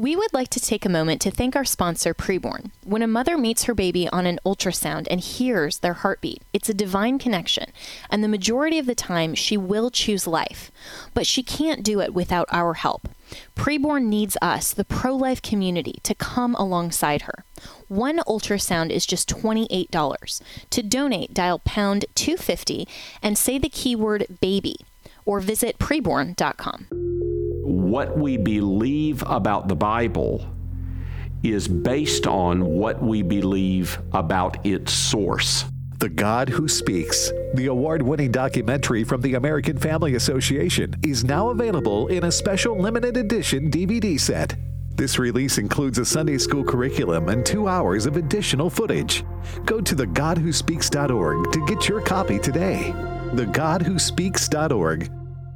We would like to take a moment to thank our sponsor, Preborn. When a mother meets her baby on an ultrasound and hears their heartbeat, it's a divine connection, and the majority of the time she will choose life. But she can't do it without our help. Preborn needs us, the pro-life community, to come alongside her. One ultrasound is just $28. To donate, dial pound 250 and say the keyword baby, or visit preborn.com. What we believe about the Bible is based on what we believe about its source. The God Who Speaks, the award-winning documentary from the American Family Association, is now available in a special limited edition DVD set. This release includes a Sunday school curriculum and 2 hours of additional footage. Go to thegodwhospeaks.org to get your copy today. thegodwhospeaks.org.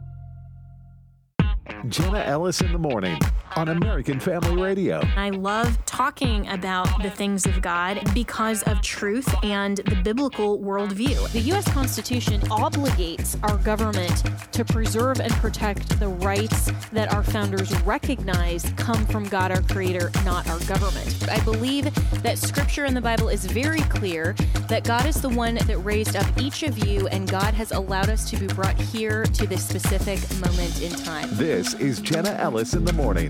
Jenna Ellis in the morning on American Family Radio. I love talking about the things of God because of truth and the biblical worldview. The U.S. Constitution obligates our government to preserve and protect the rights that our founders recognize come from God, our Creator, not our government. I believe that Scripture in the Bible is very clear that God is the one that raised up each of you, and God has allowed us to be brought here to this specific moment in time. This is Jenna Ellis in the morning.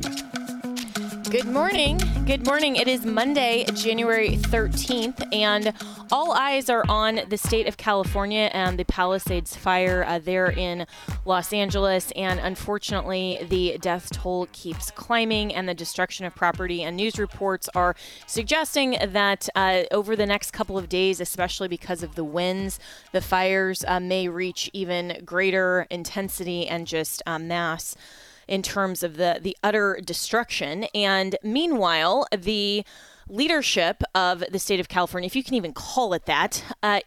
Good morning. Good morning. It is Monday, January 13th, and all eyes are on the state of California and the Palisades fire there in Los Angeles. And unfortunately, the death toll keeps climbing and the destruction of property. And news reports are suggesting that over the next couple of days, especially because of the winds, the fires may reach even greater intensity and just mass in terms of the utter destruction. And meanwhile, the leadership of the state of California, if you can even call it that,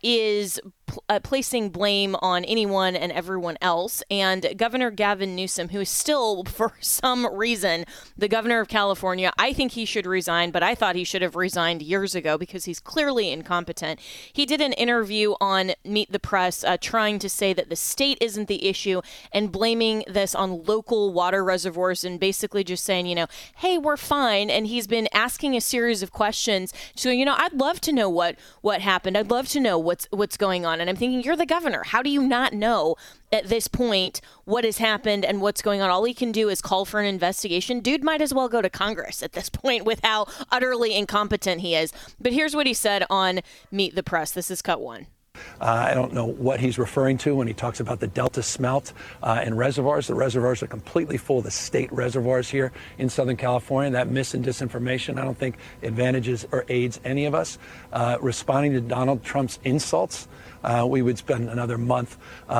is placing blame on anyone and everyone else. And Governor Gavin Newsom, who is still, for some reason, the governor of California, I think he should resign, but I thought he should have resigned years ago because he's clearly incompetent. He did an interview on Meet the Press trying to say that the state isn't the issue and blaming this on local water reservoirs and basically just saying, hey, we're fine. And he's been asking a series of questions. So, I'd love to know what happened. I'd love to know what's going on. And I'm thinking, you're the governor. How do you not know at this point what has happened and what's going on? All he can do is call for an investigation. Dude might as well go to Congress at this point with how utterly incompetent he is. But here's what he said on Meet the Press. This is cut one. I don't know what he's referring to when he talks about the Delta smelt and reservoirs. The reservoirs are completely full, the state reservoirs here in Southern California. That mis and disinformation, I don't think advantages or aids any of us. Responding to Donald Trump's insults, we would spend another month.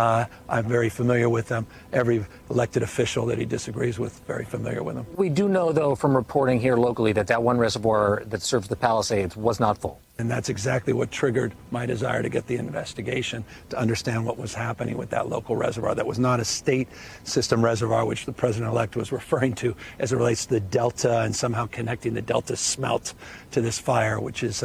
I'm very familiar with them. Every elected official that he disagrees with, very familiar with them. We do know, though, from reporting here locally that one reservoir that serves the Palisades was not full. And that's exactly what triggered my desire to get the investigation, to understand what was happening with that local reservoir. That was not a state system reservoir, which the president-elect was referring to as it relates to the Delta and somehow connecting the Delta smelt to this fire, which is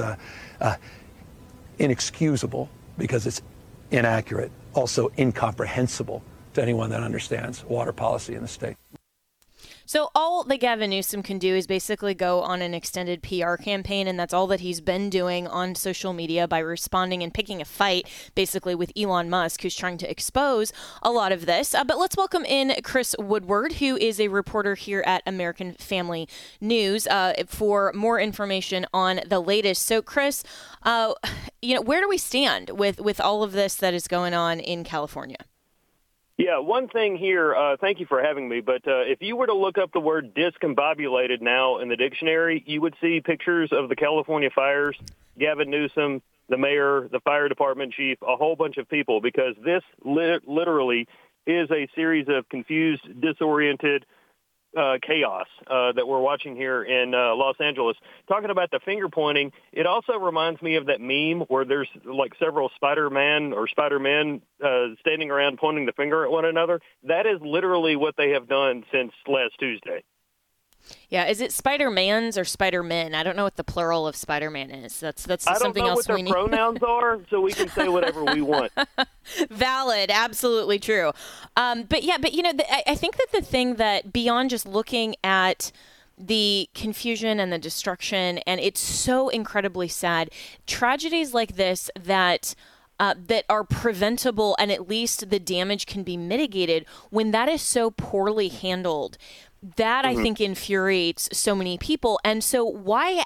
inexcusable because it's inaccurate, also incomprehensible to anyone that understands water policy in the state. So all that Gavin Newsom can do is basically go on an extended PR campaign, and that's all that he's been doing on social media by responding and picking a fight basically with Elon Musk, who's trying to expose a lot of this. But let's welcome in Chris Woodward, who is a reporter here at American Family News, for more information on the latest. So Chris, where do we stand with all of this that is going on in California? Yeah, one thing here, thank you for having me, but if you were to look up the word discombobulated now in the dictionary, you would see pictures of the California fires, Gavin Newsom, the mayor, the fire department chief, a whole bunch of people, because this literally is a series of confused, disoriented chaos that we're watching here in Los Angeles. Talking about the finger pointing, it also reminds me of that meme where there's like several Spider-Man or Spider-Men standing around pointing the finger at one another. That is literally what they have done since last Tuesday. Yeah, is it Spider-Mans or Spider-Men? I don't know what the plural of Spider-Man is. That's something else we need. I don't know what their pronouns are, so we can say whatever we want. Valid, absolutely true. But I think that the thing that beyond just looking at the confusion and the destruction, and it's so incredibly sad. Tragedies like this that are preventable, and at least the damage can be mitigated, when that is so poorly handled, that I think infuriates so many people. And so why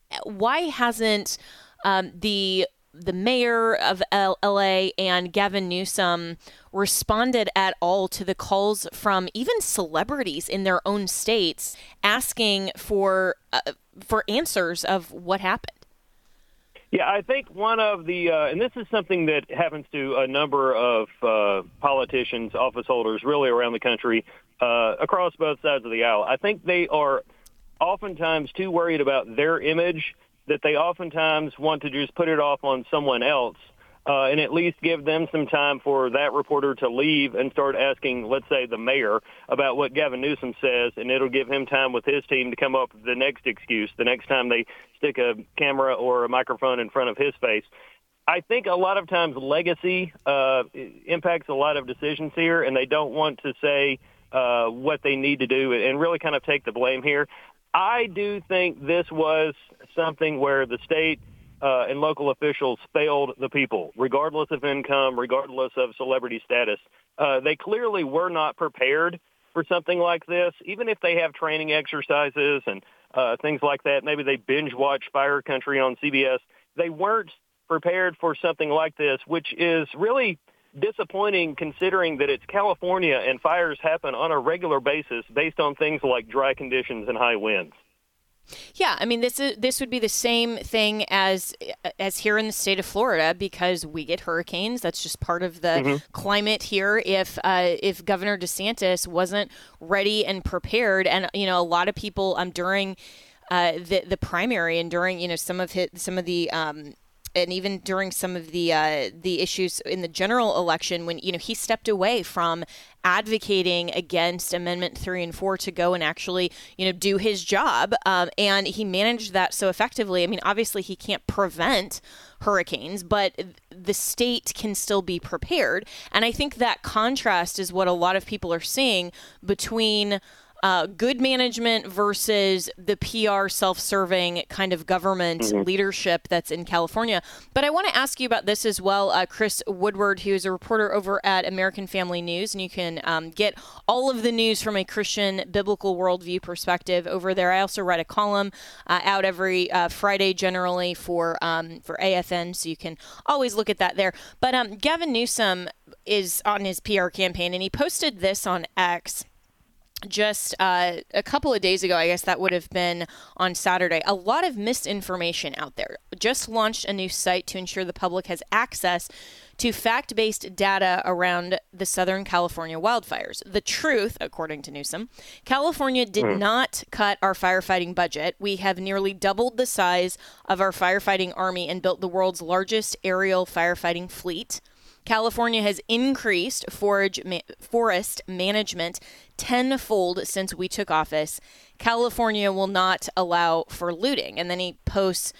hasn't the mayor of LA and Gavin Newsom responded at all to the calls from even celebrities in their own states asking for answers of what happened? Yeah, I think one of the, and this is something that happens to a number of politicians, office holders, really around the country, across both sides of the aisle. I think they are oftentimes too worried about their image that they oftentimes want to just put it off on someone else and at least give them some time for that reporter to leave and start asking, let's say, the mayor about what Gavin Newsom says, and it'll give him time with his team to come up with the next excuse the next time they stick a camera or a microphone in front of his face. I think a lot of times legacy impacts a lot of decisions here, and they don't want to say what they need to do and really kind of take the blame here. I do think this was something where the state and local officials failed the people, regardless of income, regardless of celebrity status. They clearly were not prepared for something like this, even if they have training exercises and things like that. Maybe they binge watch Fire Country on CBS. They weren't prepared for something like this, which is really disappointing considering that it's California and fires happen on a regular basis based on things like dry conditions and high winds. Yeah, I mean, this would be the same thing as here in the state of Florida, because we get hurricanes. That's just part of the climate here. If Governor DeSantis wasn't ready and prepared, and a lot of people during the primary and during some of the and even during some of the issues in the general election, when he stepped away from advocating against Amendment 3 and 4 to go and actually do his job, and he managed that so effectively. I mean, obviously he can't prevent hurricanes, but the state can still be prepared, and I think that contrast is what a lot of people are seeing between good management versus the PR self-serving kind of government leadership that's in California. But I want to ask you about this as well. Chris Woodward, who is a reporter over at American Family News, and you can get all of the news from a Christian biblical worldview perspective over there. I also write a column out every Friday generally for AFN, so you can always look at that there. But Gavin Newsom is on his PR campaign, and he posted this on X just a couple of days ago. I guess that would have been on Saturday. A lot of misinformation out there. Just launched a new site to ensure the public has access to fact-based data around the Southern California wildfires. The truth, according to Newsom, California did not cut our firefighting budget. We have nearly doubled the size of our firefighting army and built the world's largest aerial firefighting fleet. California has increased forest management tenfold since we took office. California will not allow for looting. And then he posts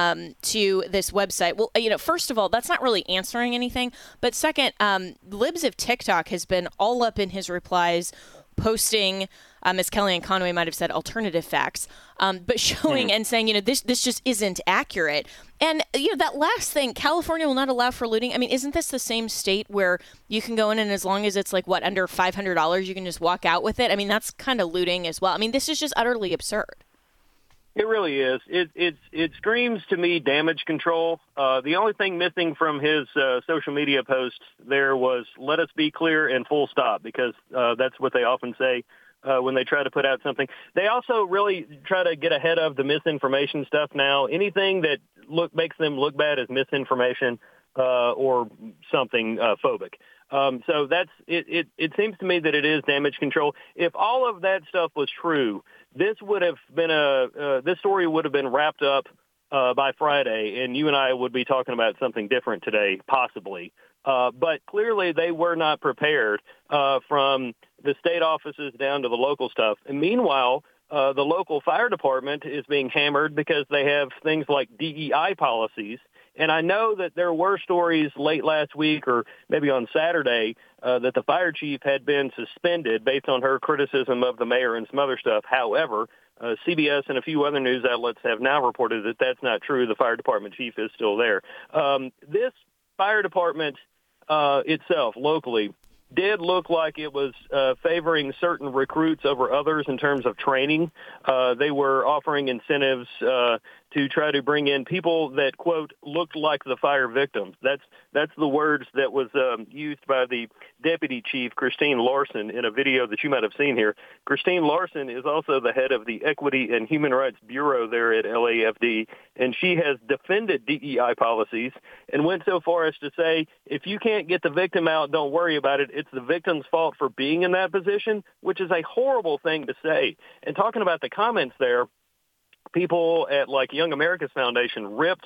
to this website. Well, first of all, that's not really answering anything. But second, Libs of TikTok has been all up in his replies, posting, as Kellyanne Conway might have said, alternative facts, but showing and saying, this just isn't accurate. And, that last thing, California will not allow for looting. I mean, isn't this the same state where you can go in and as long as it's under $500, you can just walk out with it? I mean, that's kind of looting as well. I mean, this is just utterly absurd. It really is. It screams to me damage control. The only thing missing from his social media post there was "let us be clear" and full stop, because that's what they often say when they try to put out something. They also really try to get ahead of the misinformation stuff now. Anything that makes them look bad is misinformation or something phobic. So that's it. It seems to me that it is damage control. If all of that stuff was true, this would have been this story would have been wrapped up by Friday, and you and I would be talking about something different today, possibly. But clearly, they were not prepared from the state offices down to the local stuff. And meanwhile, the local fire department is being hammered because they have things like DEI policies. And I know that there were stories late last week or maybe on Saturday that the fire chief had been suspended based on her criticism of the mayor and some other stuff. However, CBS and a few other news outlets have now reported that that's not true. The fire department chief is still there. This fire department itself, locally, did look like it was favoring certain recruits over others in terms of training. They were offering incentives to try to bring in people that, quote, looked like the fire victims. That's the words that was used by the deputy chief, Christine Larson, in a video that you might have seen here. Christine Larson is also the head of the Equity and Human Rights Bureau there at LAFD, and she has defended DEI policies and went so far as to say, if you can't get the victim out, don't worry about it. It's the victim's fault for being in that position, which is a horrible thing to say. And talking about the comments there, people at like Young America's Foundation ripped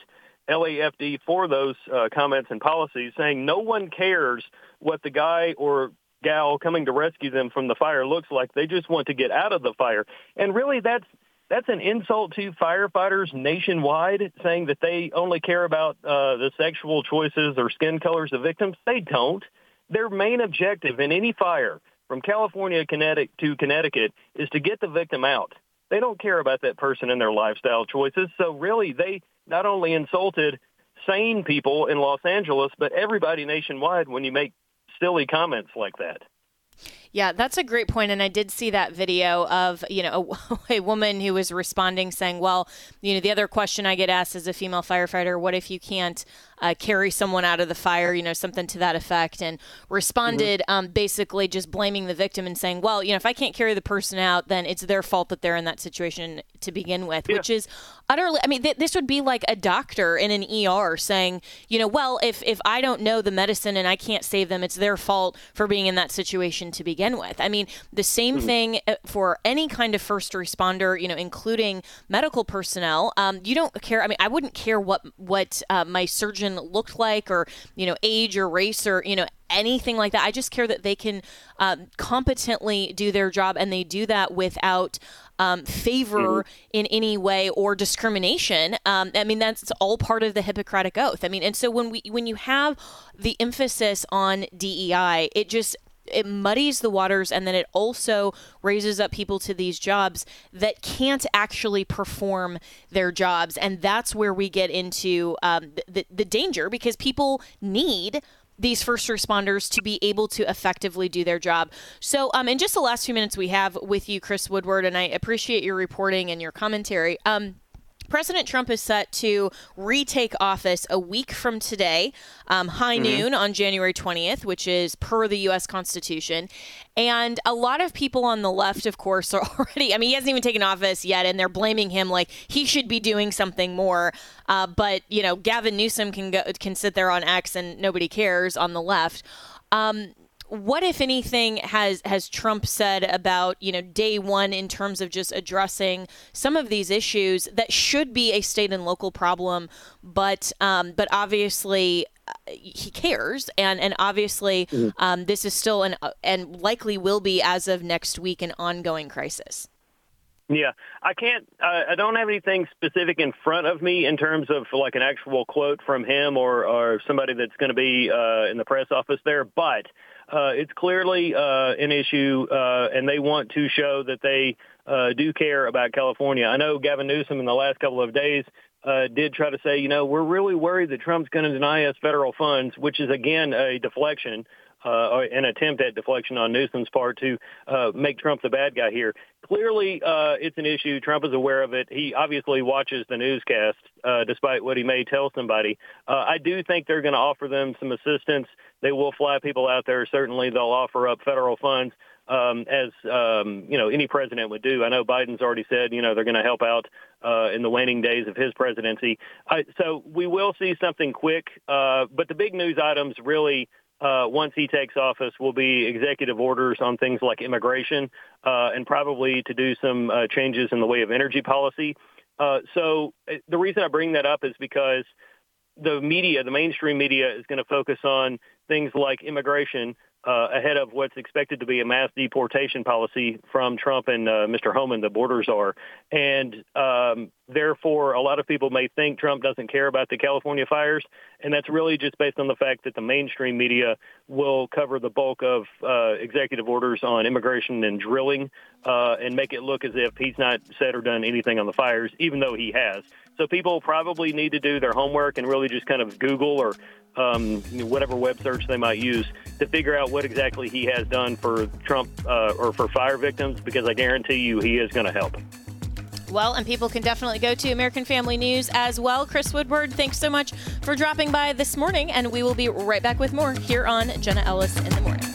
LAFD for those comments and policies, saying no one cares what the guy or gal coming to rescue them from the fire looks like. They just want to get out of the fire. And really, that's an insult to firefighters nationwide, saying that they only care about the sexual choices or skin colors of victims. They don't. Their main objective in any fire, from California to Connecticut, is to get the victim out. They don't care about that person and their lifestyle choices. So really, they not only insulted sane people in Los Angeles, but everybody nationwide when you make silly comments like that. Yeah, that's a great point. And I did see that video of, a woman who was responding saying, well, the other question I get asked as a female firefighter, what if you can't carry someone out of the fire, something to that effect, and responded basically just blaming the victim and saying, well, if I can't carry the person out, then it's their fault that they're in that situation to begin with, which is utterly, this would be like a doctor in an ER saying, well, if I don't know the medicine and I can't save them, it's their fault for being in that situation to begin with. The same thing for any kind of first responder, including medical personnel. You don't care. I wouldn't care what my surgeon looked like, or, age or race, or, anything like that. I just care that they can competently do their job, and they do that without favor in any way or discrimination. That's all part of the Hippocratic Oath. And so when you have the emphasis on DEI, it muddies the waters, and then it also raises up people to these jobs that can't actually perform their jobs. And that's where we get into the danger, because people need these first responders to be able to effectively do their job. So in just the last few minutes we have with you, Chris Woodward, and I appreciate your reporting and your commentary. President Trump is set to retake office a week from today, high noon on January 20th, which is per the U.S. Constitution. And a lot of people on the left, of course, are already, he hasn't even taken office yet, and they're blaming him like he should be doing something more. But Gavin Newsom can sit there on X and nobody cares on the left. What, if anything, has Trump said about, day one in terms of just addressing some of these issues that should be a state and local problem, but obviously he cares, and obviously this is still and likely will be as of next week an ongoing crisis? Yeah, I don't have anything specific in front of me in terms of like an actual quote from him or somebody that's going to be in the press office there, but it's clearly an issue, and they want to show that they do care about California. I know Gavin Newsom in the last couple of days did try to say, we're really worried that Trump's going to deny us federal funds, which is, again, a deflection, an attempt at deflection on Newsom's part to make Trump the bad guy here. Clearly, it's an issue. Trump is aware of it. He obviously watches the newscast, despite what he may tell somebody. I do think they're going to offer them some assistance. They will fly people out there. Certainly, they'll offer up federal funds, as any president would do. I know Biden's already said, they're going to help out in the waning days of his presidency. So we will see something quick. But the big news items really, once he takes office, will be executive orders on things like immigration, and probably to do some changes in the way of energy policy. So the reason I bring that up is because the mainstream media is going to focus on things like immigration ahead of what's expected to be a mass deportation policy from Trump and Mr. Homan, the border czar. And Therefore, a lot of people may think Trump doesn't care about the California fires, and that's really just based on the fact that the mainstream media will cover the bulk of executive orders on immigration and drilling and make it look as if he's not said or done anything on the fires, even though he has. So people probably need to do their homework and really just kind of Google or whatever web search they might use to figure out what exactly he has done for Trump or for fire victims, because I guarantee you he is going to help. Well, and people can definitely go to American Family News as well. Chris Woodward, thanks so much for dropping by this morning, and we will be right back with more here on Jenna Ellis in the Morning.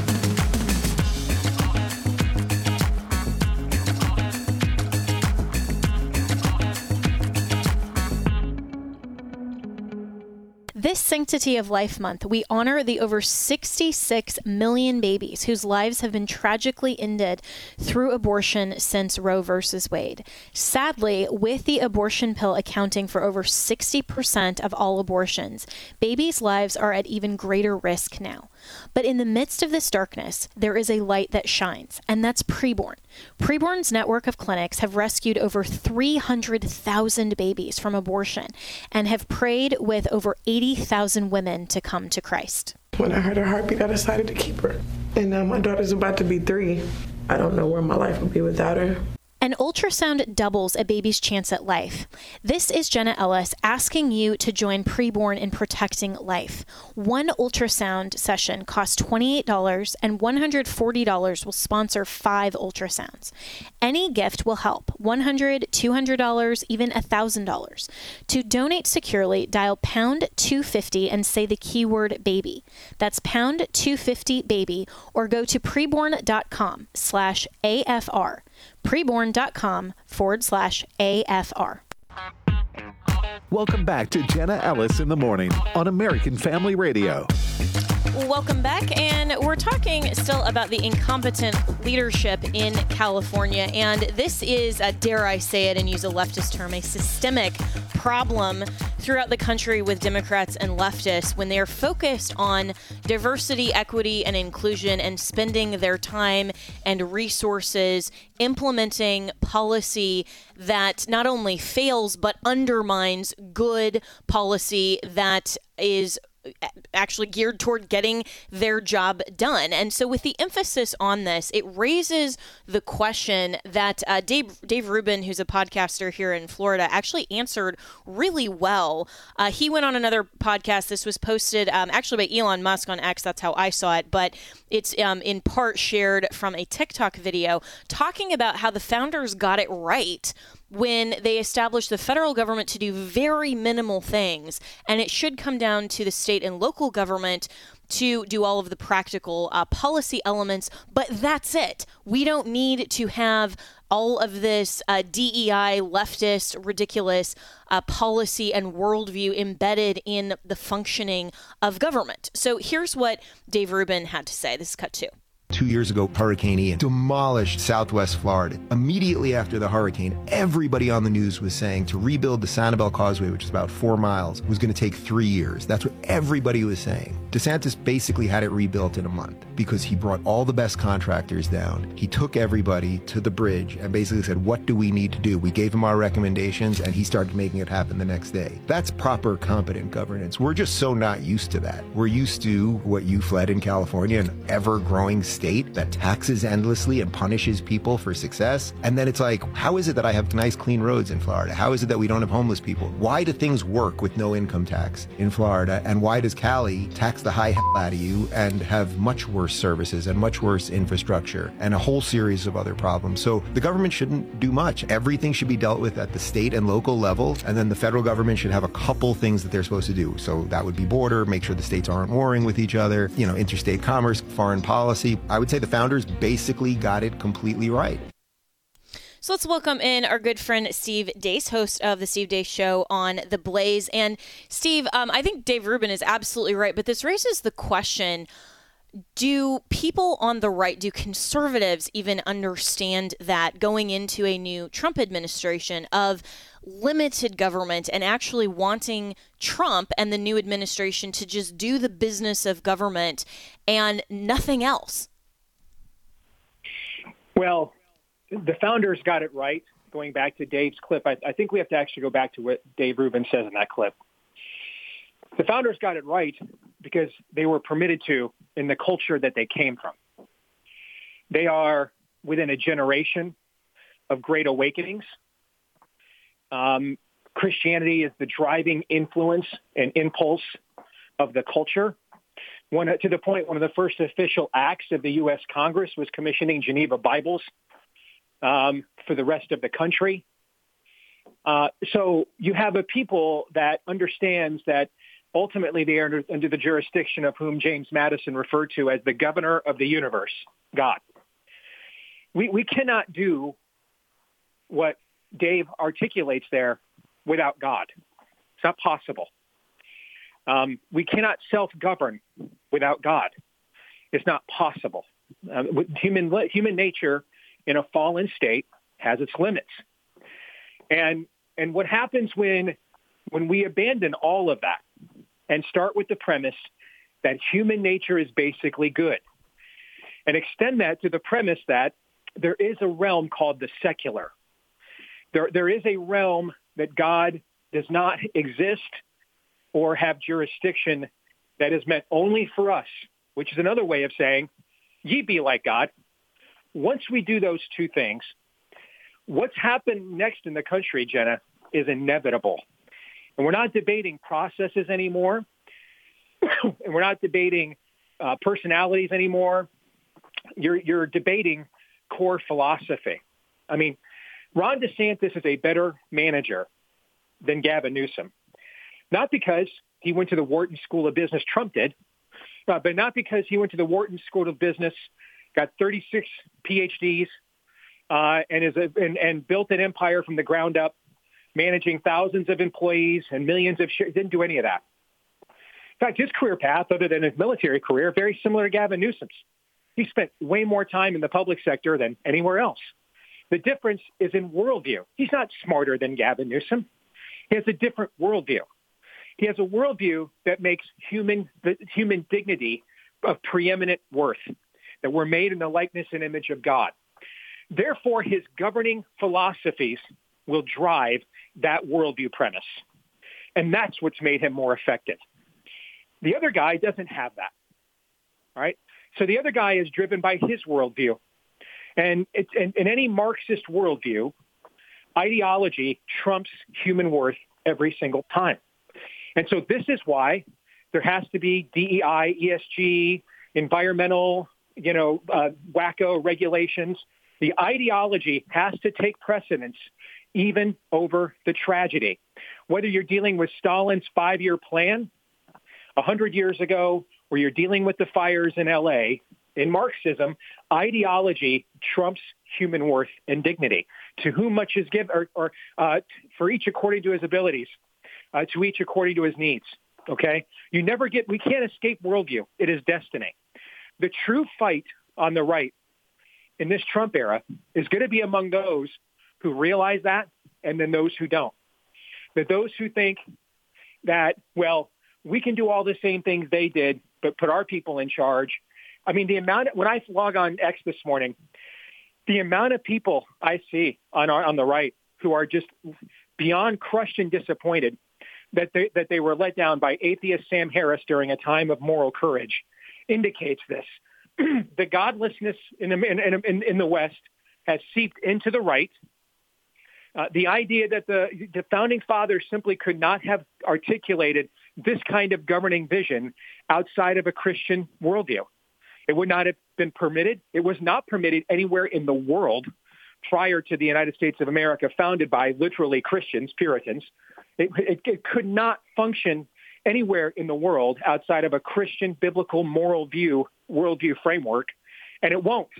This Sanctity of Life Month, we honor the over 66 million babies whose lives have been tragically ended through abortion since Roe versus Wade. Sadly, with the abortion pill accounting for over 60% of all abortions, babies' lives are at even greater risk now. But in the midst of this darkness, there is a light that shines, and that's Preborn. Preborn's network of clinics have rescued over 300,000 babies from abortion and have prayed with over 80,000 women to come to Christ. When I heard her heartbeat, I decided to keep her. And now my daughter's about to be 3. I don't know where my life would be without her. An ultrasound doubles a baby's chance at life. This is Jenna Ellis asking you to join Preborn in protecting life. One ultrasound session costs $28, and $140 will sponsor 5 ultrasounds. Any gift will help, $100, $200, even $1,000. To donate securely, dial pound 250 and say the keyword baby. That's pound 250 baby, or go to preborn.com/AFR. Preborn.com/AFR. Welcome back to Jenna Ellis in the Morning on American Family Radio. Welcome back, and we're talking still about the incompetent leadership in California, and this is, dare I say it and use a leftist term, a systemic problem throughout the country with Democrats and leftists when they are focused on diversity, equity, and inclusion and spending their time and resources implementing policy that not only fails but undermines good policy that is actually geared toward getting their job done. And so with the emphasis on this, it raises the question that Dave Rubin, who's a podcaster here in Florida, actually answered really well. He went on another podcast. This was posted actually by Elon Musk on X. That's how I saw it. But it's in part shared from a TikTok video talking about how the founders got it right when they established the federal government to do very minimal things, and it should come down to the state and local government to do all of the practical policy elements, but that's it. We don't need to have all of this DEI, leftist, ridiculous policy and worldview embedded in the functioning of government. So here's what Dave Rubin had to say. This is cut 2. 2 years ago, Hurricane Ian demolished Southwest Florida. Immediately after the hurricane, everybody on the news was saying to rebuild the Sanibel Causeway, which is about 4 miles, was going to take 3 years. That's what everybody was saying. DeSantis basically had it rebuilt in a month because he brought all the best contractors down. He took everybody to the bridge and basically said, what do we need to do? We gave him our recommendations, and he started making it happen the next day. That's proper, competent governance. We're just so not used to that. We're used to what you fled in California, an ever-growing state that taxes endlessly and punishes people for success. And then it's like, how is it that I have nice, clean roads in Florida? How is it that we don't have homeless people? Why do things work with no income tax in Florida? And why does Cali tax the high hell out of you and have much worse services and much worse infrastructure and a whole series of other problems? So the government shouldn't do much. Everything should be dealt with at the state and local level. And then the federal government should have a couple things that they're supposed to do. So that would be border, make sure the states aren't warring with each other, interstate commerce, foreign policy. I would say the founders basically got it completely right. So let's welcome in our good friend Steve Deace, host of the Steve Deace Show on The Blaze. And Steve, I think Dave Rubin is absolutely right, but this raises the question, do people on the right, do conservatives even understand that going into a new Trump administration of limited government and actually wanting Trump and the new administration to just do the business of government and nothing else? Well, the founders got it right. going back to Dave's clip, I think we have to actually go back to what Dave Rubin says in that clip. The founders got it right because they were permitted to in the culture that they came from. They are within a generation of great awakenings. Christianity is the driving influence and impulse of the culture. To the point, one of the first official acts of the U.S. Congress was commissioning Geneva Bibles for the rest of the country. So you have a people that understands that ultimately they are under the jurisdiction of whom James Madison referred to as the governor of the universe, God. We cannot do what Dave articulates there without God. It's not possible. We cannot self-govern without God. It's not possible. Human nature in a fallen state has its limits. And what happens when we abandon all of that and start with the premise that human nature is basically good and extend that to the premise that there is a realm called the secular. There is a realm that God does not exist or have jurisdiction that is meant only for us, which is another way of saying, ye be like God. Once we do those two things, what's happened next in the country, Jenna, is inevitable. And we're not debating processes anymore. And we're not debating personalities anymore. You're debating core philosophy. I mean, Ron DeSantis is a better manager than Gavin Newsom. Not because he went to the Wharton School of Business, Trump did, but not because he went to the Wharton School of Business, got 36 PhDs, and built an empire from the ground up, managing thousands of employees and millions of shares. Didn't do any of that. In fact, his career path, other than his military career, very similar to Gavin Newsom's. He spent way more time in the public sector than anywhere else. The difference is in worldview. He's not smarter than Gavin Newsom. He has a different worldview. He has a worldview that makes human dignity of preeminent worth, that we're made in the likeness and image of God. Therefore, his governing philosophies will drive that worldview premise. And that's what's made him more effective. The other guy doesn't have that. All right? So the other guy is driven by his worldview. And in any Marxist worldview, ideology trumps human worth every single time. And so this is why there has to be DEI, ESG, environmental, wacko regulations. The ideology has to take precedence even over the tragedy. Whether you're dealing with Stalin's 5-year plan 100 years ago, or you're dealing with the fires in L.A., in Marxism, ideology trumps human worth and dignity. To whom much is given, or for each according to his abilities, to each according to his needs. Okay? We can't escape worldview. It is destiny. The true fight on the right in this Trump era is going to be among those who realize that and then those who don't. That those who think that, well, we can do all the same things they did, but put our people in charge. I mean, when I log on X this morning, the amount of people I see on the right who are just beyond crushed and disappointed that they were let down by atheist Sam Harris during a time of moral courage indicates this. The godlessness in the West has seeped into the right. The idea that the founding fathers simply could not have articulated this kind of governing vision outside of a Christian worldview. It would not have been permitted. It was not permitted anywhere in the world prior to the United States of America, founded by literally Christians, Puritans. It could not function anywhere in the world outside of a Christian biblical moral worldview framework, and it won't.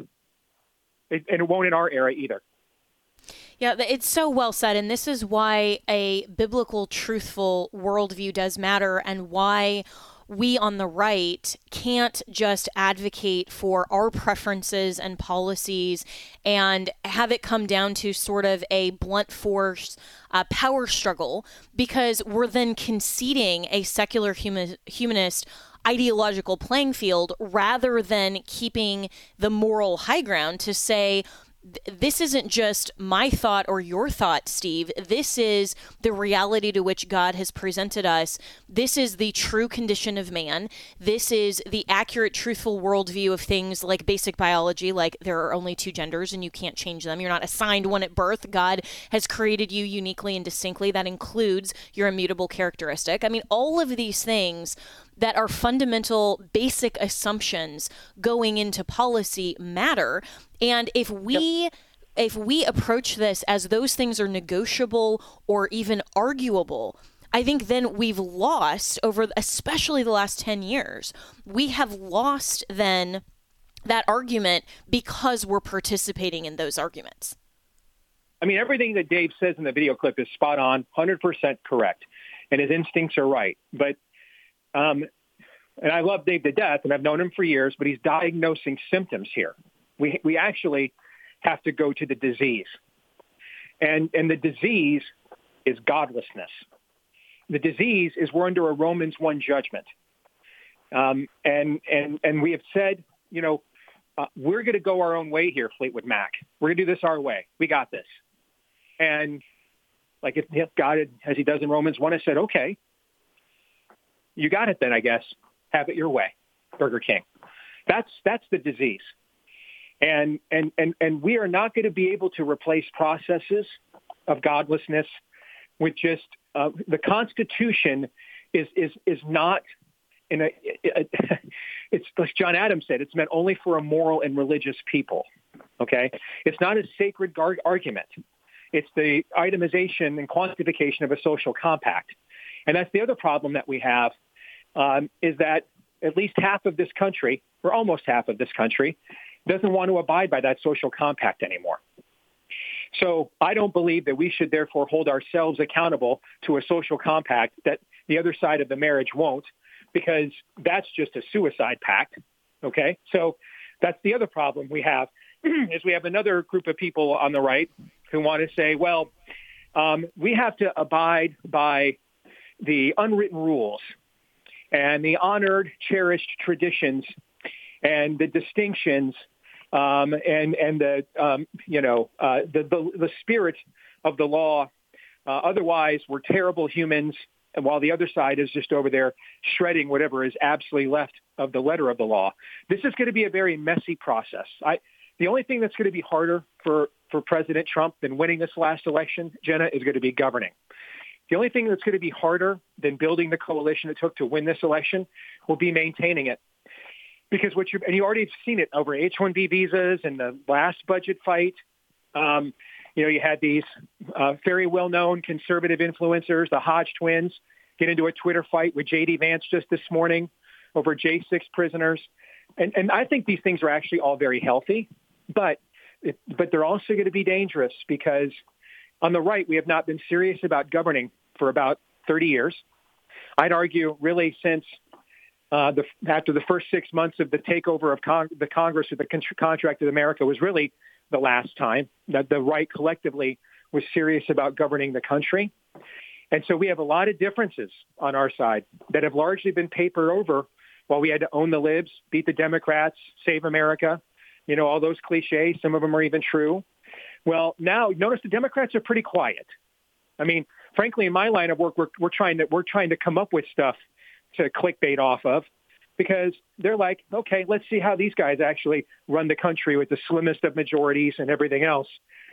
And it won't in our era either. Yeah, it's so well said, and this is why a biblical, truthful worldview does matter, and why we on the right can't just advocate for our preferences and policies and have it come down to sort of a blunt force power struggle, because we're then conceding a secular humanist ideological playing field rather than keeping the moral high ground to say, this isn't just my thought or your thought, Steve. This is the reality to which God has presented us. This is the true condition of man. This is the accurate, truthful worldview of things like basic biology, like there are only two genders and you can't change them. You're not assigned one at birth. God has created you uniquely and distinctly. That includes your immutable characteristic. I mean, all of these things that are fundamental, basic assumptions going into policy matter. And if we approach this as those things are negotiable or even arguable, I think then we've lost over, especially the last 10 years, we have lost then that argument because we're participating in those arguments. I mean, everything that Dave says in the video clip is spot on, 100% correct, and his instincts are right. But and I love Dave to death, and I've known him for years, but he's diagnosing symptoms here. We actually have to go to the disease. And the disease is godlessness. The disease is we're under a Romans 1 judgment. And we have said, we're going to go our own way here, Fleetwood Mac. We're going to do this our way. We got this. And like if God, as he does in Romans 1, has said, okay, you got it then, I guess. Have it your way, Burger King. That's the disease. And we are not going to be able to replace processes of godlessness with just the Constitution is not in a it's like John Adams said, it's meant only for a moral and religious people. Okay, it's not a sacred argument. It's the itemization and quantification of a social compact, and that's the other problem that we have. Is that at least half of this country, or almost half of this country, doesn't want to abide by that social compact anymore. So I don't believe that we should therefore hold ourselves accountable to a social compact that the other side of the marriage won't, because that's just a suicide pact. Okay, so that's the other problem we have, is we have another group of people on the right who want to say, well, we have to abide by the unwritten rules and the honored, cherished traditions and the distinctions and the spirit of the law. Otherwise, we're terrible humans, and while the other side is just over there shredding whatever is absolutely left of the letter of the law. This is going to be a very messy process. The only thing that's going to be harder for President Trump than winning this last election, Jenna, is going to be governing. The only thing that's going to be harder than building the coalition it took to win this election will be maintaining it. Because and you already have seen it over H-1B visas and the last budget fight. You had these very well-known conservative influencers, the Hodge twins, get into a Twitter fight with J.D. Vance just this morning over J6 prisoners. And I think these things are actually all very healthy, but they're also going to be dangerous because on the right, we have not been serious about governing for about 30 years. I'd argue really since after the first 6 months of the takeover of the Congress with the Contract of America was really the last time that the right collectively was serious about governing the country. And so we have a lot of differences on our side that have largely been papered over while we had to own the libs, beat the Democrats, save America, all those cliches. Some of them are even true. Well, now notice the Democrats are pretty quiet. I mean, frankly, in my line of work, we're trying to come up with stuff to clickbait off of, because they're like, okay, let's see how these guys actually run the country with the slimmest of majorities and everything else.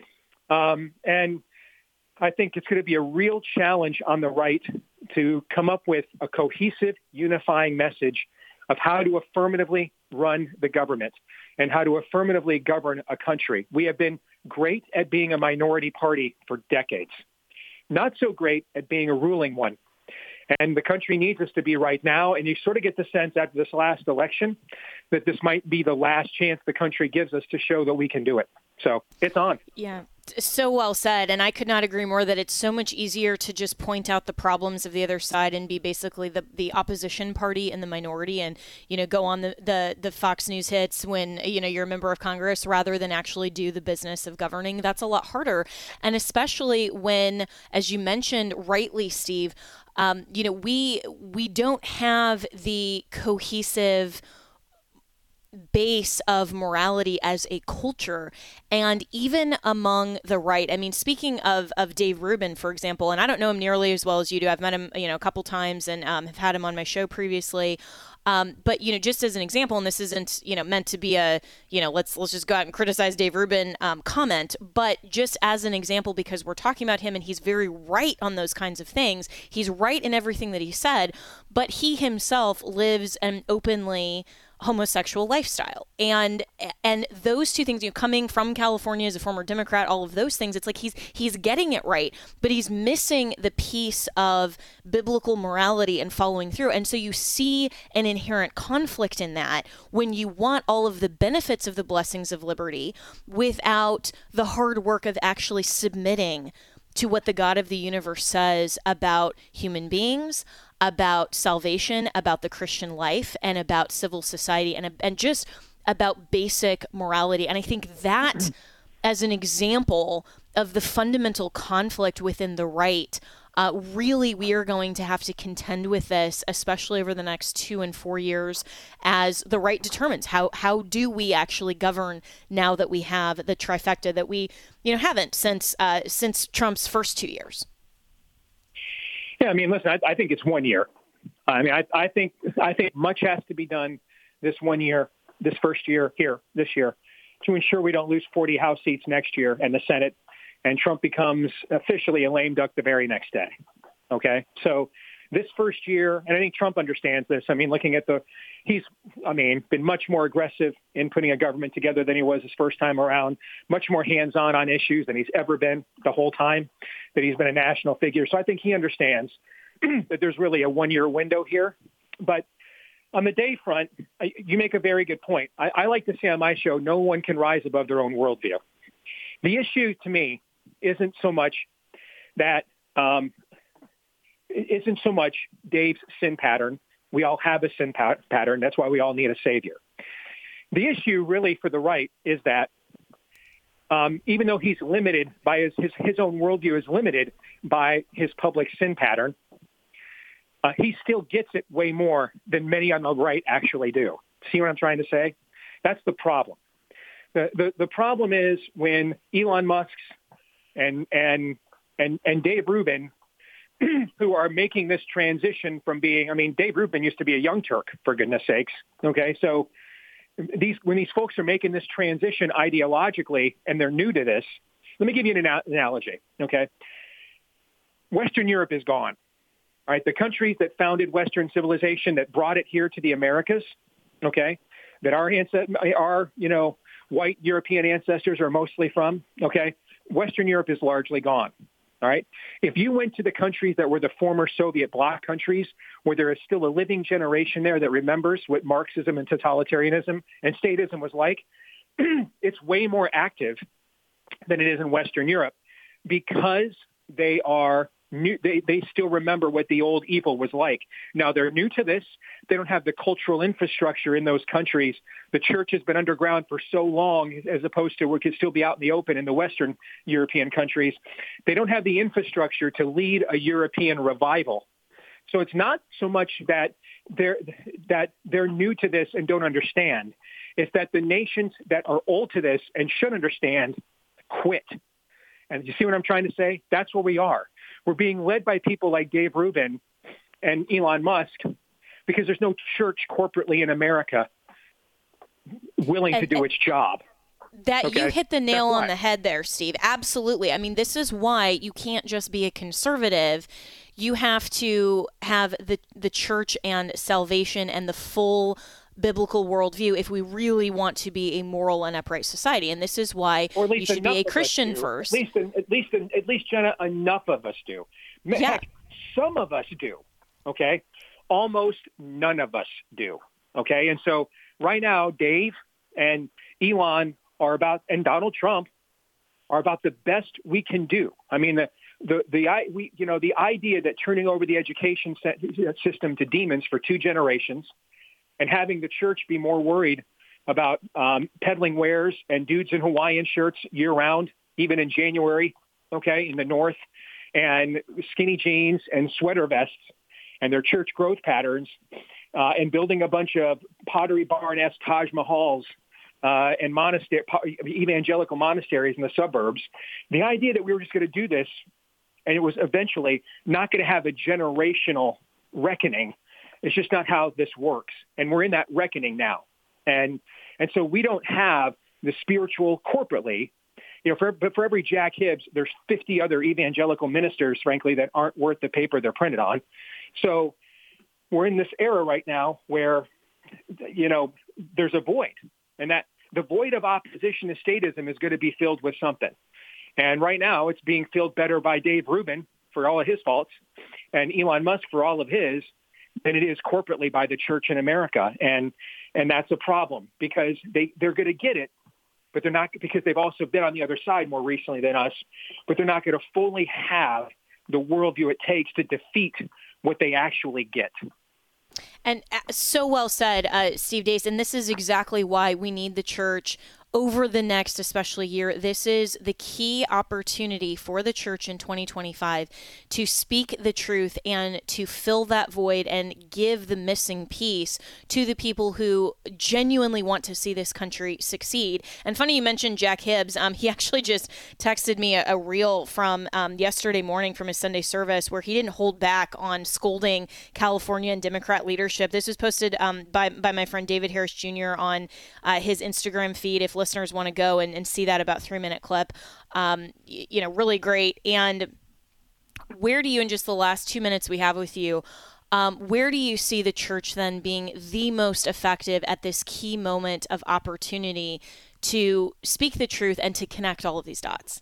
And I think it's going to be a real challenge on the right to come up with a cohesive, unifying message of how to affirmatively run the government and how to affirmatively govern a country. We have been great at being a minority party for decades, not so great at being a ruling one. And the country needs us to be right now. And you sort of get the sense after this last election that this might be the last chance the country gives us to show that we can do it. So it's on. Yeah, so well said. And I could not agree more that it's so much easier to just point out the problems of the other side and be basically the opposition party in the minority and, go on the Fox News hits when, you're a member of Congress rather than actually do the business of governing. That's a lot harder. And especially when, as you mentioned rightly, Steve, we don't have the cohesive base of morality as a culture, and even among the right. I mean, speaking of Dave Rubin, for example, and I don't know him nearly as well as you do. I've met him, a couple times and have had him on my show previously. But, just as an example, and this isn't, meant to be a, let's just go out and criticize Dave Rubin comment, but just as an example, because we're talking about him and he's very right on those kinds of things. He's right in everything that he said, but he himself lives an openly homosexual lifestyle, and those two things, coming from California as a former Democrat, all of those things, it's like he's getting it right, but he's missing the piece of biblical morality and following through. And so you see an inherent conflict in that when you want all of the benefits of the blessings of liberty without the hard work of actually submitting to what the God of the universe says about human beings, about salvation, about the Christian life, and about civil society, and just about basic morality. And I think that, as an example of the fundamental conflict within the right, really we are going to have to contend with this, especially over the next 2 and 4 years, as the right determines how do we actually govern now that we have the trifecta that we haven't since Trump's first 2 years. Yeah, I mean, listen, I think it's 1 year. I mean, I think much has to be done this 1 year, this first year here, this year, to ensure we don't lose 40 House seats next year and the Senate, and Trump becomes officially a lame duck the very next day. Okay, so this first year, and I think Trump understands this. I mean, looking at he's been much more aggressive in putting a government together than he was his first time around, much more hands-on on issues than he's ever been the whole time that he's been a national figure. So I think he understands that there's really a 1 year window here. But on the day front, you make a very good point. I like to say on my show, no one can rise above their own worldview. The issue to me isn't so much Dave's sin pattern. We all have a sin pattern. That's why we all need a savior. The issue really for the right is that even though he's limited by his own worldview is limited by his public sin pattern, he still gets it way more than many on the right actually do. See what I'm trying to say? That's the problem. The problem is when Elon Musk's and Dave Rubin, who are making this transition from being, Dave Rubin used to be a young Turk, for goodness sakes. Okay, so when these folks are making this transition ideologically and they're new to this, let me give you an analogy. Okay, Western Europe is gone. All right, the countries that founded Western civilization, that brought it here to the Americas, okay, that our white European ancestors are mostly from, okay, Western Europe is largely gone. All right. If you went to the countries that were the former Soviet bloc countries, where there is still a living generation there that remembers what Marxism and totalitarianism and statism was like, it's way more active than it is in Western Europe because they are new. They still remember what the old evil was like. Now they're new to this. They don't have the cultural infrastructure in those countries. The church has been underground for so long, as opposed to where it could still be out in the open in the Western European countries. They don't have the infrastructure to lead a European revival. So it's not so much that they're new to this and don't understand. It's that the nations that are old to this and should understand quit. And you see what I'm trying to say? That's where we are. We're being led by people like Dave Rubin and Elon Musk because there's no church corporately in America willing to do its job. You hit the nail on the head there, Steve. Absolutely. I mean, this is why you can't just be a conservative. You have to have the church and salvation and the full biblical worldview if we really want to be a moral and upright society. And this is why you should be a Christian first. At least, Jenna, enough of us do. Yeah. Heck, some of us do. Okay. Almost none of us do. Okay. And so right now, Dave and Elon and Donald Trump are about the best we can do. I mean, the idea that turning over the education system to demons for 2 generations and having the church be more worried about peddling wares and dudes in Hawaiian shirts year-round, even in January, okay, in the North, and skinny jeans and sweater vests and their church growth patterns, and building a bunch of Pottery Barn-esque Taj Mahals and evangelical monasteries in the suburbs, the idea that we were just going to do this and it was eventually not going to have a generational reckoning, it's just not how this works. And we're in that reckoning now. And so we don't have the spiritual corporately. For every Jack Hibbs, there's 50 other evangelical ministers, frankly, that aren't worth the paper they're printed on. So we're in this era right now where, there's a void, and that the void of opposition to statism is going to be filled with something. And right now it's being filled better by Dave Rubin for all of his faults and Elon Musk for all of his than it is corporately by the church in America. And that's a problem because they're going to get it, but they're not, because they've also been on the other side more recently than us, but they're not going to fully have the worldview it takes to defeat what they actually get. And so well said, Steve Deace. And this is exactly why we need the church over the next, especially year. This is the key opportunity for the church in 2025 to speak the truth and to fill that void and give the missing piece to the people who genuinely want to see this country succeed. And funny you mentioned Jack Hibbs. He actually just texted me a reel from yesterday morning from his Sunday service where he didn't hold back on scolding California and Democrat leadership. This was posted by my friend David Harris Jr. on his Instagram feed. If listeners want to go and see that about 3-minute clip, really great. And where do you, in just the last 2 minutes we have with you, where do you see the church then being the most effective at this key moment of opportunity to speak the truth and to connect all of these dots?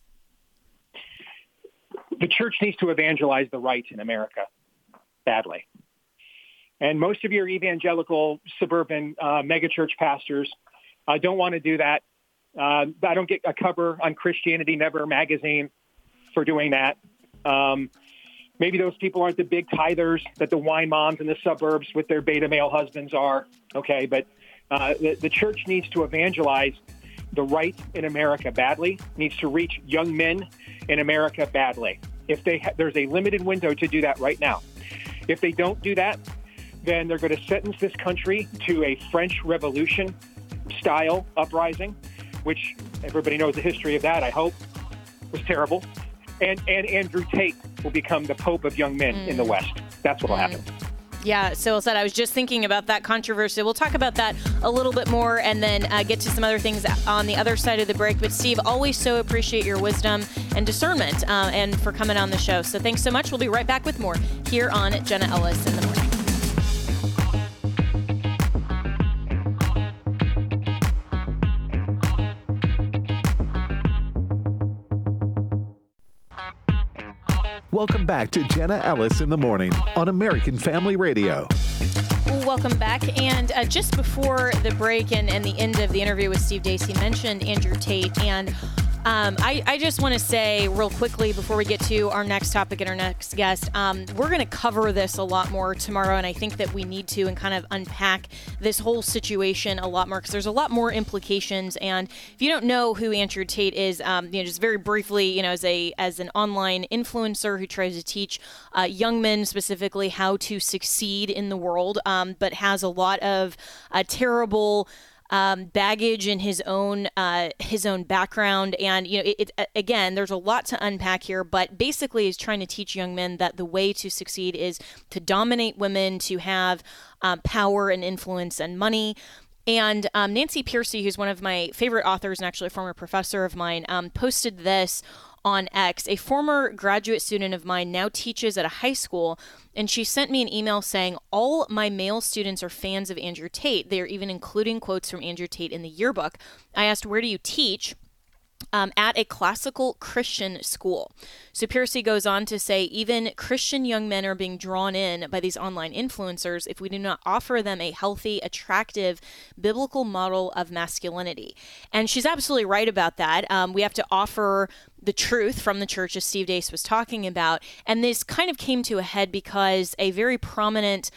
The church needs to evangelize the right in America badly. And most of your evangelical suburban megachurch pastors don't want to do that. I don't get a cover on Christianity Never magazine for doing that. Maybe those people aren't the big tithers that the wine moms in the suburbs with their beta male husbands are. Okay, but the church needs to evangelize the right in America badly, needs to reach young men in America badly. If there's a limited window to do that right now. If they don't do that, then they're going to sentence this country to a French Revolution style uprising, which everybody knows the history of that, I hope, was terrible. And Andrew Tate will become the Pope of young men in the West. That's what will happen. Yeah, so well said. I was just thinking about that controversy. We'll talk about that a little bit more and then get to some other things on the other side of the break. But Steve, always so appreciate your wisdom and discernment and for coming on the show. So thanks so much. We'll be right back with more here on Jenna Ellis in the Morning. Welcome back to Jenna Ellis in the Morning on American Family Radio. Welcome back. And just before the break and the end of the interview with Steve Deace, he mentioned Andrew Tate. And I just want to say real quickly before we get to our next topic and our next guest, we're going to cover this a lot more tomorrow. And I think that we need to and kind of unpack this whole situation a lot more because there's a lot more implications. And if you don't know who Andrew Tate is, just very briefly, as an online influencer who tries to teach young men specifically how to succeed in the world, but has a lot of terrible baggage in his own background. And, again, there's a lot to unpack here, but basically he's trying to teach young men that the way to succeed is to dominate women, to have power and influence and money. And Nancy Pearcey, who's one of my favorite authors and actually a former professor of mine, posted this on X. A former graduate student of mine now teaches at a high school, and she sent me an email saying, all my male students are fans of Andrew Tate. They are even including quotes from Andrew Tate in the yearbook. I asked, where do you teach? At a classical Christian school. So Pearcey goes on to say, even Christian young men are being drawn in by these online influencers if we do not offer them a healthy, attractive, biblical model of masculinity. And she's absolutely right about that. We have to offer the truth from the church, as Steve Deace was talking about. And this kind of came to a head because a very prominent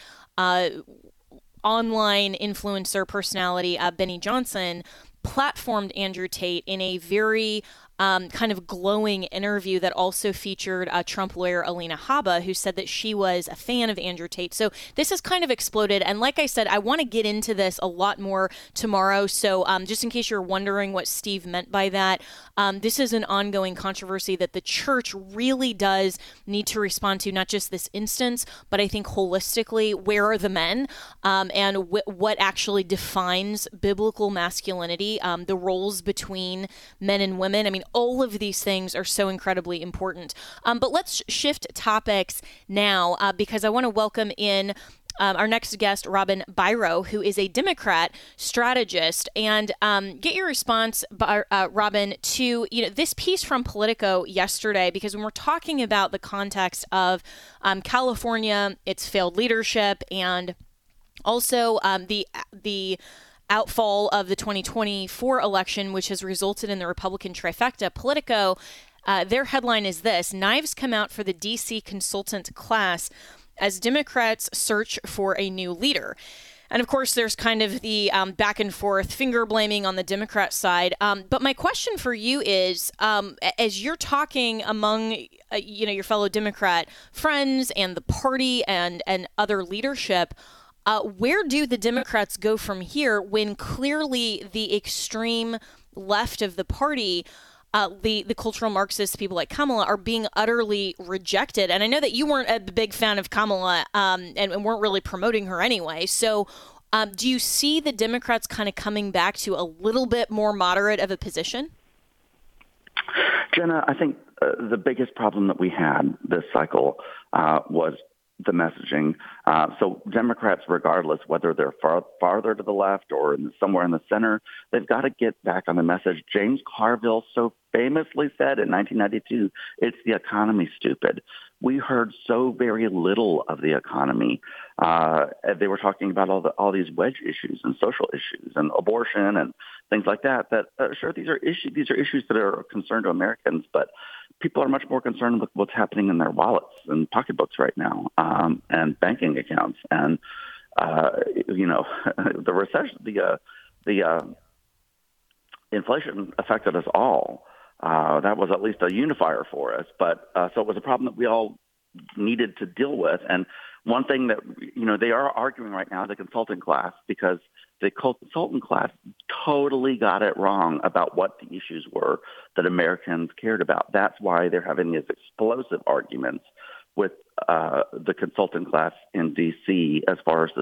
online influencer personality, Benny Johnson, platformed Andrew Tate in a very kind of glowing interview that also featured Trump lawyer Alina Habba, who said that she was a fan of Andrew Tate. So this has kind of exploded. And like I said, I want to get into this a lot more tomorrow. So just in case you're wondering what Steve meant by that, this is an ongoing controversy that the church really does need to respond to, not just this instance, but I think holistically, where are the men, and what actually defines biblical masculinity, the roles between men and women. I mean, all of these things are so incredibly important. But let's shift topics now because I want to welcome in our next guest, Robin Biro, who is a Democrat strategist, and get your response, Robin, to this piece from Politico yesterday, because when we're talking about the context of California, its failed leadership, and also the outfall of the 2024 election, which has resulted in the Republican trifecta, Politico, their headline is this: "Knives come out for the D.C. consultant class as Democrats search for a new leader." And of course, there's kind of the back and forth finger blaming on the Democrat side. But my question for you is, as you're talking among your fellow Democrat friends and the party and other leadership, where do the Democrats go from here when clearly the extreme left of the party, the cultural Marxists, people like Kamala, are being utterly rejected? And I know that you weren't a big fan of Kamala and weren't really promoting her anyway. So do you see the Democrats kind of coming back to a little bit more moderate of a position? Jenna, I think the biggest problem that we had this cycle was the messaging. So Democrats, regardless whether they're farther to the left or somewhere in the center, they've got to get back on the message. James Carville so famously said in 1992, "It's the economy, stupid." We heard so very little of the economy. They were talking about all these wedge issues and social issues and abortion and things like that. Sure, these are issues that are a concern to Americans, but people are much more concerned with what's happening in their wallets and pocketbooks right now, and banking accounts. And the recession, the inflation affected us all. That was at least a unifier for us. But so it was a problem that we all needed to deal with. And one thing that, they are arguing right now, the consulting class, because the consultant class totally got it wrong about what the issues were that Americans cared about. That's why they're having these explosive arguments with the consultant class in D.C. as far as the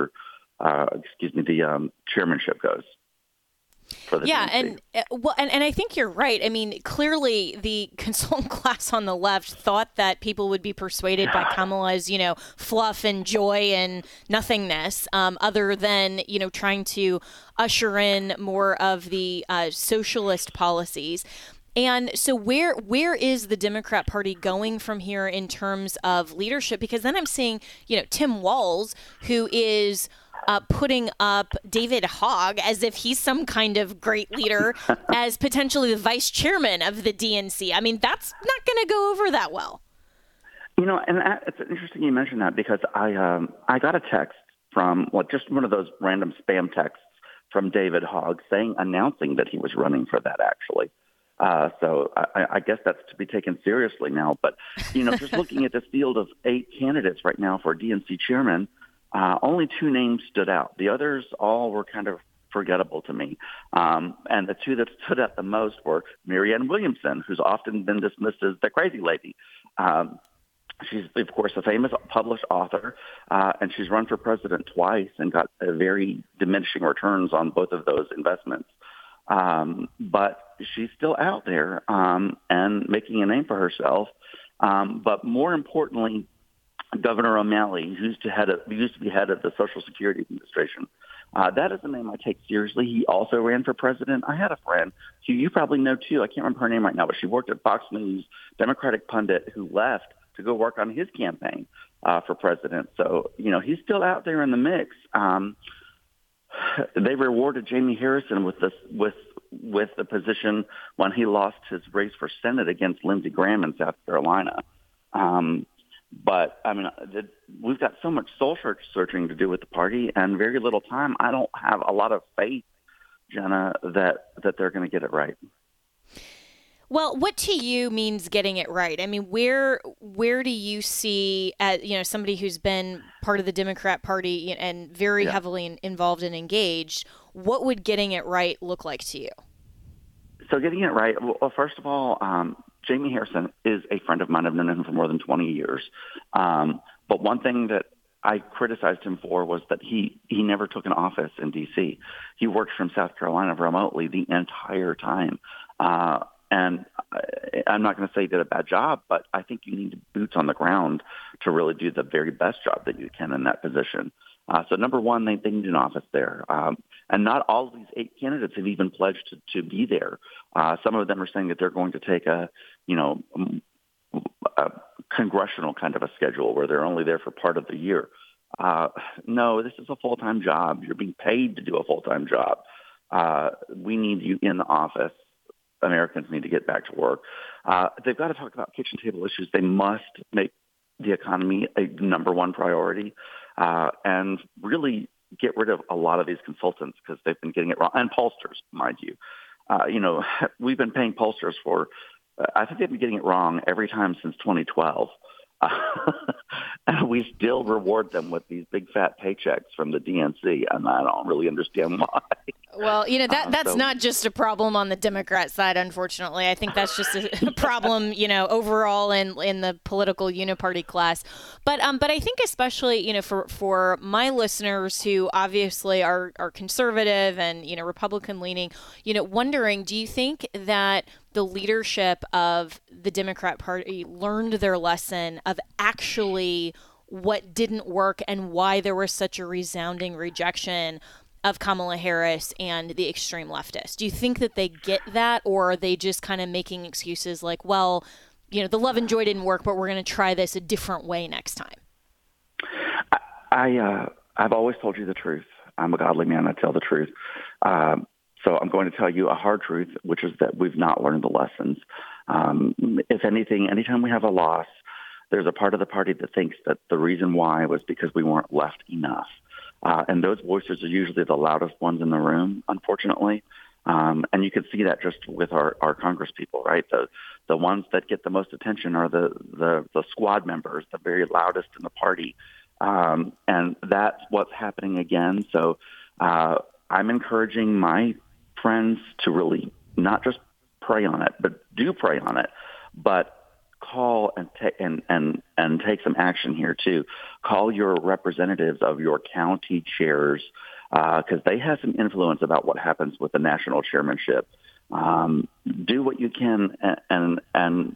the chairmanship goes. Yeah, and I think you're right. I mean, clearly the consultant class on the left thought that people would be persuaded by Kamala's, fluff and joy and nothingness, other than, trying to usher in more of the socialist policies. And so where is the Democrat Party going from here in terms of leadership? Because then I'm seeing, Tim Walz, who is putting up David Hogg as if he's some kind of great leader as potentially the vice chairman of the DNC. I mean, that's not going to go over that well. And it's interesting you mentioned that, because I got a text from just one of those random spam texts from David Hogg announcing that he was running for that, actually. So I guess that's to be taken seriously now. But, just looking at this field of 8 candidates right now for DNC chairman, only 2 names stood out. The others all were kind of forgettable to me. And the 2 that stood out the most were Marianne Williamson, who's often been dismissed as the crazy lady. She's, of course, a famous published author, and she's run for president twice and got very diminishing returns on both of those investments. But she's still out there and making a name for herself. But more importantly, Governor O'Malley, who used to be head of the Social Security Administration. That is a name I take seriously. He also ran for president. I had a friend who you probably know too. I can't remember her name right now, but she worked at Fox News, Democratic pundit who left to go work on his campaign for president. So, he's still out there in the mix. They rewarded Jamie Harrison with the position when he lost his race for Senate against Lindsey Graham in South Carolina. But, I mean, we've got so much soul searching to do with the party and very little time. I don't have a lot of faith, Jenna, that they're going to get it right. Well, what to you means getting it right? I mean, where do you see, somebody who's been part of the Democrat Party and very heavily involved and engaged, what would getting it right look like to you? So getting it right, well, first of all, Jamie Harrison is a friend of mine. I've known him for more than 20 years. But one thing that I criticized him for was that he never took an office in D.C. He worked from South Carolina remotely the entire time. And I'm not going to say he did a bad job, but I think you need boots on the ground to really do the very best job that you can in that position. So number one, they need an office there. And not all of these 8 candidates have even pledged to be there. Some of them are saying that they're going to take a congressional kind of a schedule where they're only there for part of the year. No, this is a full-time job. You're being paid to do a full-time job. We need you in the office. Americans need to get back to work. They've got to talk about kitchen table issues. They must make the economy a number one priority and really get rid of a lot of these consultants because they've been getting it wrong. And pollsters, mind you. We've been paying pollsters for, I think they've been getting it wrong every time since 2012. And we still reward them with these big fat paychecks from the DNC, and I don't really understand why. Well, that's not just a problem on the Democrat side, unfortunately. I think that's just a problem, overall in the political uniparty class. But I think especially, for my listeners who obviously are conservative and, Republican leaning, wondering, do you think that the leadership of the Democrat Party learned their lesson of actually what didn't work and why there was such a resounding rejection of Kamala Harris and the extreme leftists? Do you think that they get that, or are they just kind of making excuses like, well, the love and joy didn't work, but we're going to try this a different way next time? I've always told you the truth. I'm a godly man. I tell the truth. So I'm going to tell you a hard truth, which is that we've not learned the lessons. If anything, anytime we have a loss, there's a part of the party that thinks that the reason why was because we weren't left enough. And those voices are usually the loudest ones in the room, unfortunately. And you can see that just with our Congress people, right? The ones that get the most attention are the squad members, the very loudest in the party. And that's what's happening again. So I'm encouraging my friends to really not just pray on it, but do pray on it, but call and take some action here too. Call your representatives of your county chairs because they have some influence about what happens with the national chairmanship. Do what you can and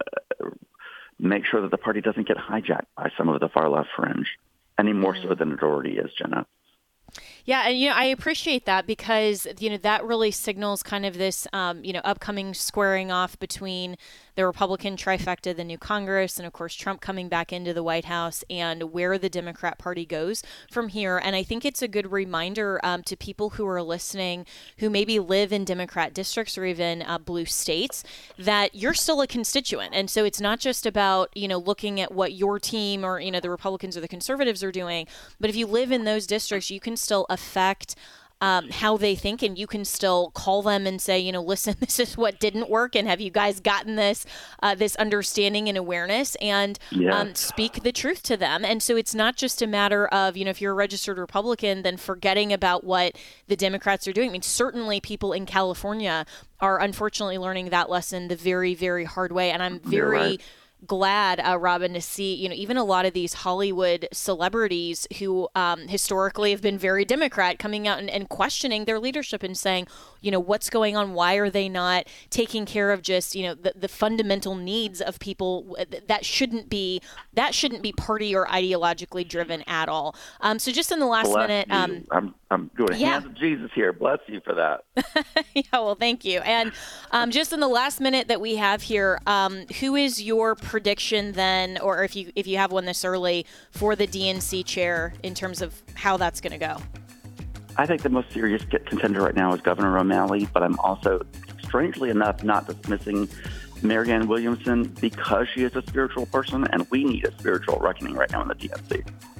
make sure that the party doesn't get hijacked by some of the far left fringe, any more so than it already is, Jenna. Yeah, and I appreciate that because that really signals kind of this upcoming squaring off between the Republican trifecta, the new Congress, and of course Trump coming back into the White House, and where the Democrat Party goes from here. And I think it's a good reminder to people who are listening who maybe live in Democrat districts or even blue states that you're still a constituent. And so it's not just about looking at what your team or the Republicans or the conservatives are doing, but if you live in those districts, you can still affect how they think, and you can still call them and say, listen, this is what didn't work, and have you guys gotten this understanding and awareness, and speak the truth to them. And so it's not just a matter of, if you're a registered Republican, then forgetting about what the Democrats are doing. I mean, certainly people in California are unfortunately learning that lesson the very, very hard way, and I'm very glad, Robin, to see, even a lot of these Hollywood celebrities who historically have been very Democrat coming out and questioning their leadership and saying, what's going on? Why are they not taking care of just, the fundamental needs of people that shouldn't be party or ideologically driven at all. So just in the last minute, I'm doing hands of Jesus here. Bless you for that. Yeah, well, thank you. And just in the last minute that we have here, who is your prediction then, or if you have one this early, for the DNC chair in terms of how that's going to go? I think the most serious contender right now is Governor O'Malley, but I'm also, strangely enough, not dismissing Marianne Williamson because she is a spiritual person, and we need a spiritual reckoning right now in the DNC.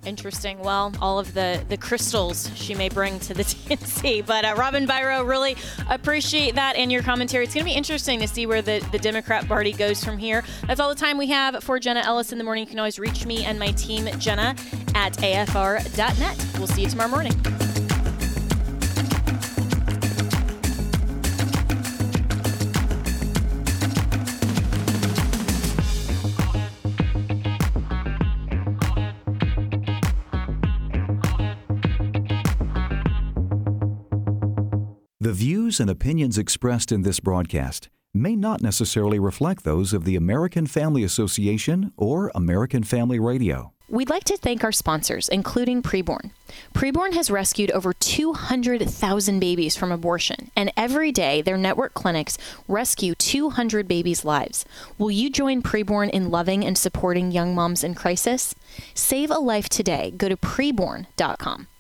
Interesting. Well, all of the crystals she may bring to the DNC. But Robin Biro, really appreciate that and your commentary. It's going to be interesting to see where the Democrat Party goes from here. That's all the time we have for Jenna Ellis in the morning. You can always reach me and my team, Jenna, at afr.net. We'll see you tomorrow morning. The views and opinions expressed in this broadcast may not necessarily reflect those of the American Family Association or American Family Radio. We'd like to thank our sponsors, including Preborn. Preborn has rescued over 200,000 babies from abortion, and every day their network clinics rescue 200 babies' lives. Will you join Preborn in loving and supporting young moms in crisis? Save a life today. Go to preborn.com.